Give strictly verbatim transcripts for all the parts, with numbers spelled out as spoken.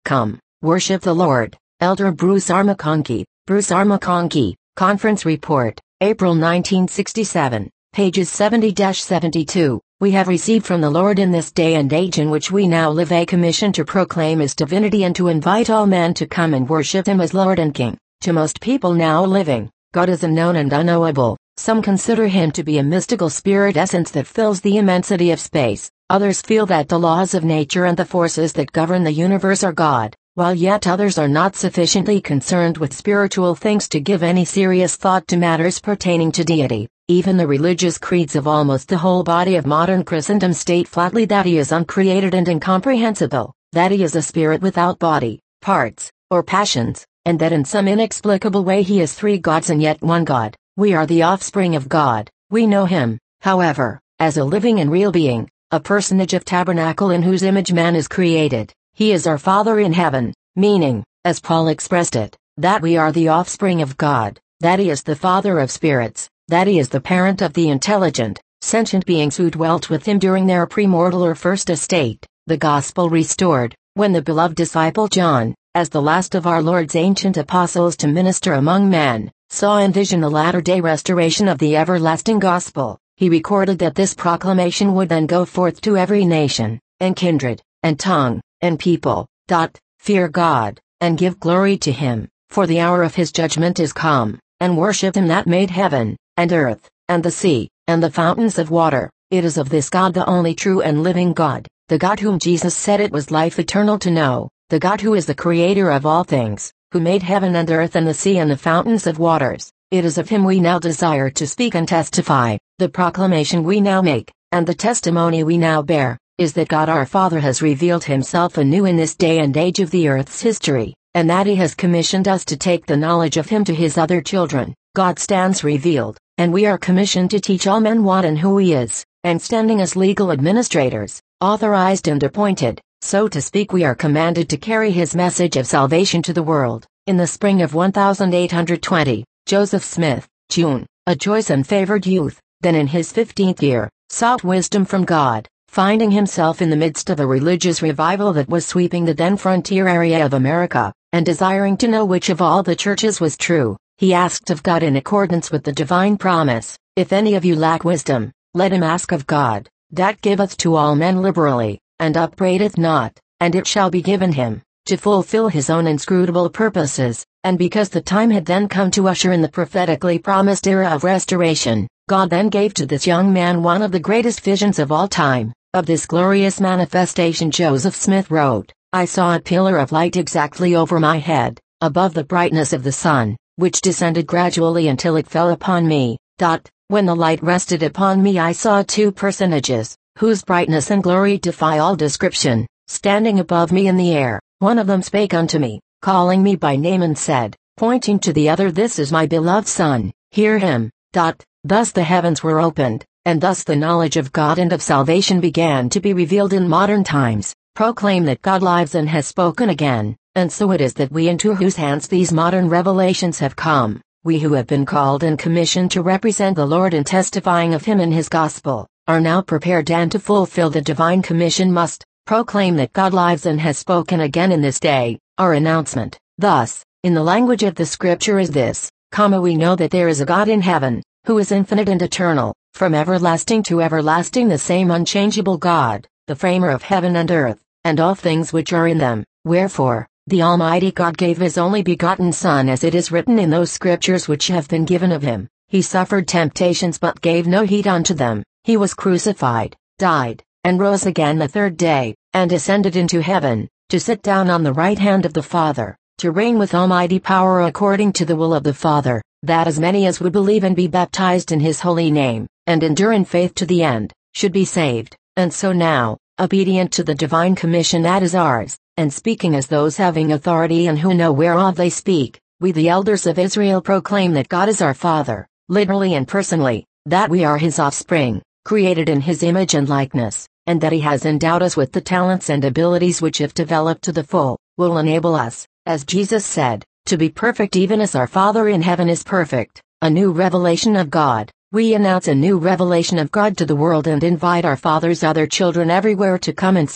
Come, worship the Lord. Elder Bruce R. McConkie, Bruce R. McConkie, Conference Report, April nineteen sixty-seven, pages seventy to seventy-two. We have received from the Lord in this day and age in which we now live a commission to proclaim His divinity and to invite all men to come and worship Him as Lord and King. To most people now living, God is unknown and unknowable. Some consider Him to be a mystical spirit essence that fills the immensity of space. Others feel that the laws of nature and the forces that govern the universe are God, while yet others are not sufficiently concerned with spiritual things to give any serious thought to matters pertaining to deity. Even the religious creeds of almost the whole body of modern Christendom state flatly that He is uncreated and incomprehensible, that He is a spirit without body, parts, or passions, and that in some inexplicable way He is three gods and yet one God. We are the offspring of God. We know Him, however, as a living and real being, a personage of tabernacle in whose image man is created. He is our Father in heaven, meaning, as Paul expressed it, that we are the offspring of God, that He is the Father of spirits, that He is the parent of the intelligent, sentient beings who dwelt with Him during their premortal or first estate. The Gospel restored, when the beloved disciple John, as the last of our Lord's ancient apostles to minister among men, saw in vision the latter-day restoration of the everlasting Gospel. He recorded that this proclamation would then go forth to every nation, and kindred, and tongue, and people. Fear God, and give glory to Him, for the hour of His judgment is come, and worship Him that made heaven, and earth, and the sea, and the fountains of water. It is of this God, the only true and living God, the God whom Jesus said it was life eternal to know, the God who is the creator of all things, who made heaven and earth and the sea and the fountains of waters. It is of Him we now desire to speak and testify. The proclamation we now make, and the testimony we now bear, is that God our Father has revealed Himself anew in this day and age of the earth's history, and that He has commissioned us to take the knowledge of Him to His other children. God stands revealed, and we are commissioned to teach all men what and who He is, and standing as legal administrators, authorized and appointed, so to speak, we are commanded to carry His message of salvation to the world. In the spring of eighteen twenty, Joseph Smith, June, a choice and favored youth, then in his fifteenth year, sought wisdom from God. Finding himself in the midst of a religious revival that was sweeping the then frontier area of America, and desiring to know which of all the churches was true, he asked of God in accordance with the divine promise, "If any of you lack wisdom, let him ask of God, that giveth to all men liberally, and upbraideth not, and it shall be given him," to fulfill His own inscrutable purposes. And because the time had then come to usher in the prophetically promised era of restoration, God then gave to this young man one of the greatest visions of all time. Of this glorious manifestation Joseph Smith wrote, "I saw a pillar of light exactly over my head, above the brightness of the sun, which descended gradually until it fell upon me. When the light rested upon me I saw two personages, whose brightness and glory defy all description, standing above me in the air. One of them spake unto me, calling me by name, and said, pointing to the other, This is my beloved Son, hear him." Thus the heavens were opened, and thus the knowledge of God and of salvation began to be revealed in modern times. Proclaim that God lives and has spoken again, and so it is that we into whose hands these modern revelations have come, we who have been called and commissioned to represent the Lord in testifying of Him and His gospel, are now prepared and to fulfill the divine commission must proclaim that God lives and has spoken again in this day. Our announcement, thus, in the language of the Scripture is this, comma, we know that there is a God in heaven, who is infinite and eternal, from everlasting to everlasting, the same unchangeable God, the framer of heaven and earth, and all things which are in them. Wherefore, the Almighty God gave His only begotten Son, as it is written in those Scriptures which have been given of Him. He suffered temptations but gave no heed unto them. He was crucified, died, and rose again the third day, and ascended into heaven, to sit down on the right hand of the Father, to reign with almighty power according to the will of the Father, that as many as would believe and be baptized in His holy name, and endure in faith to the end, should be saved. And so now, obedient to the divine commission that is ours, and speaking as those having authority and who know whereof they speak, we the elders of Israel proclaim that God is our Father, literally and personally, that we are His offspring, created in His image and likeness, and that He has endowed us with the talents and abilities which, if developed to the full, will enable us, as Jesus said, to be perfect even as our Father in heaven is perfect. A new revelation of God. We announce a new revelation of God to the world and invite our Father's other children everywhere to come and see.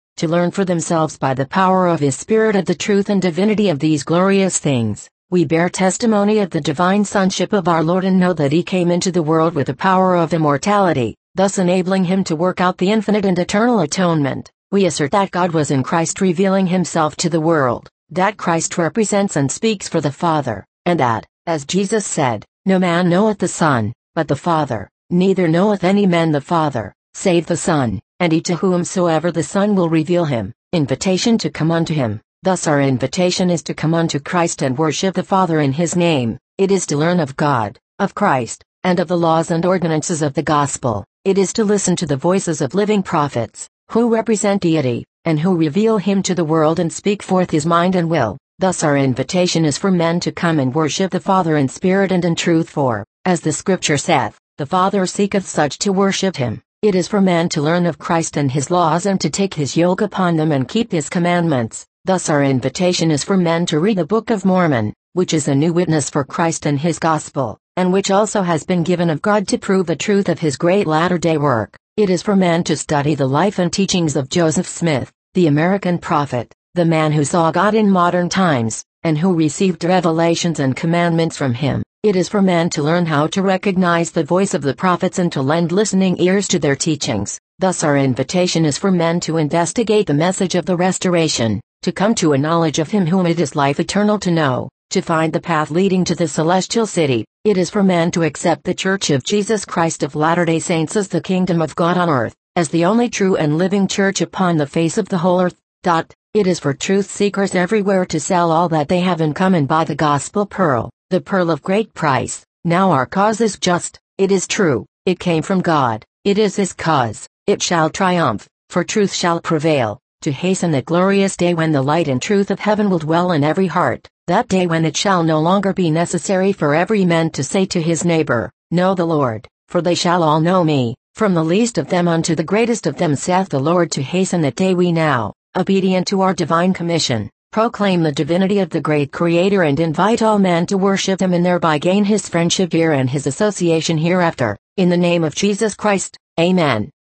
to learn for themselves by the power of his Spirit of the truth and divinity of these glorious things. We bear testimony of the divine sonship of our Lord and know that he came into the world with the power of immortality, thus enabling him to work out the infinite and eternal atonement. We assert that God was in Christ revealing himself to the world, that Christ represents and speaks for the Father, and that, as Jesus said, no man knoweth the Son, but the Father, neither knoweth any man the Father, save the Son, and he to whomsoever the Son will reveal him. Invitation to come unto him. Thus our invitation is to come unto Christ and worship the Father in his name. It is to learn of God, of Christ, and of the laws and ordinances of the gospel. It is to listen to the voices of living prophets, who represent deity, and who reveal him to the world and speak forth his mind and will. Thus our invitation is for men to come and worship the Father in spirit and in truth, for, as the scripture saith, the Father seeketh such to worship him. It is for men to learn of Christ and his laws and to take his yoke upon them and keep his commandments. Thus our invitation is for men to read the Book of Mormon, which is a new witness for Christ and his gospel, and which also has been given of God to prove the truth of his great latter-day work. It is for men to study the life and teachings of Joseph Smith, the American prophet, the man who saw God in modern times, and who received revelations and commandments from him. It is for men to learn how to recognize the voice of the prophets and to lend listening ears to their teachings. Thus our invitation is for men to investigate the message of the restoration, to come to a knowledge of him whom it is life eternal to know, to find the path leading to the celestial city. It is for men to accept the Church of Jesus Christ of Latter-day Saints as the kingdom of God on earth, as the only true and living church upon the face of the whole earth. It is for truth seekers everywhere to sell all that they have and come and buy the gospel pearl, the pearl of great price. Now our cause is just, it is true, it came from God, it is his cause, it shall triumph, for truth shall prevail, to hasten that glorious day when the light and truth of heaven will dwell in every heart, that day when it shall no longer be necessary for every man to say to his neighbor, Know the Lord, for they shall all know me, from the least of them unto the greatest of them, saith the Lord. To hasten that day we now, obedient to our divine commission, proclaim the divinity of the great Creator and invite all men to worship him and thereby gain his friendship here and his association hereafter. In the name of Jesus Christ, Amen.